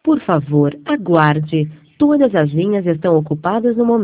Por favor, aguarde. Todas as linhas estão ocupadas no momento.